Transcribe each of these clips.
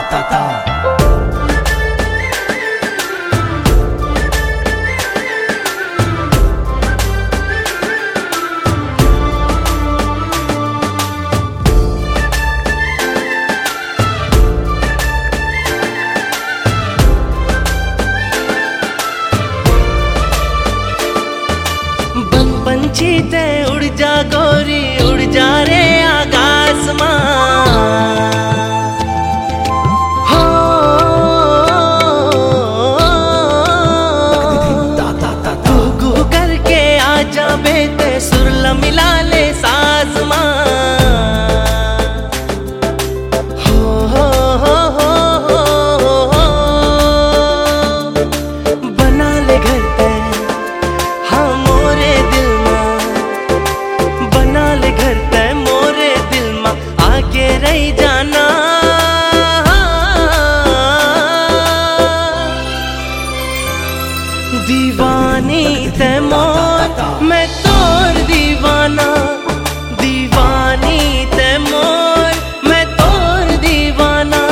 ta ta. पंछीते उड़ जा गोरी, उड़ जा रे आकाश मां। हो तू गु करके आजा बेटे, सुर मिला ले साज मां। बना ले घर पे हाँ मोरे दिल घर तय मोरे दिल में आके रही जाना। दीवानी तय मोर मैं तोर दीवाना, दीवानी तय मोर मैं तोर दीवाना।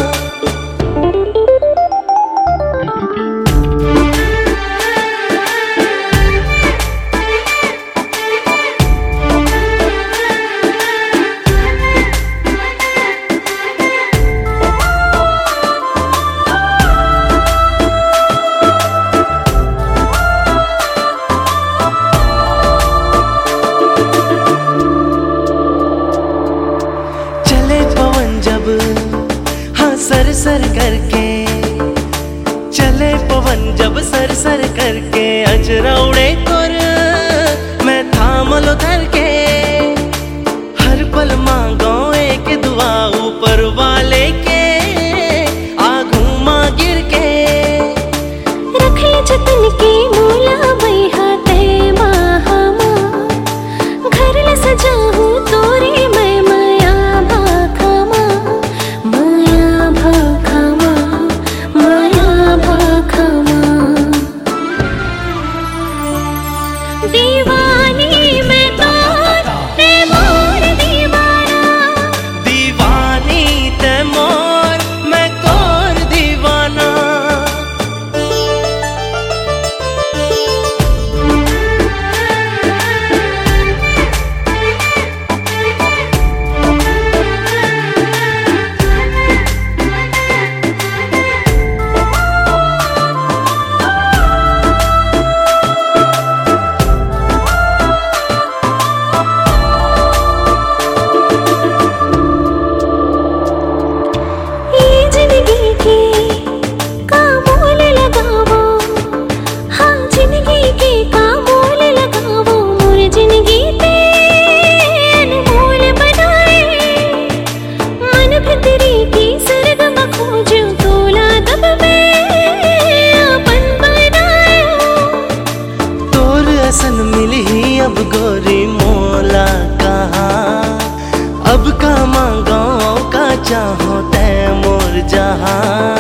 सर सर करके चले पवन जब सर सर करके, अजरा उड़े कर मैं थाम लो धर के। हर पल मांगो एक दुआ ऊपर वाले के, आगू मां गिर के। रख ले जतन के मोला बैहा ते माहमा, घर ले सजा हूँ तोरे मैं माया भाखमा। दीवानी मैं तोर ते मोर दीवाना, दीवानी ते मोर मैं तोर दीवाना। सन मिली ही अब गोरी मोला कहाँ, अब का मांगो का चाहो तै मोर जहाँ।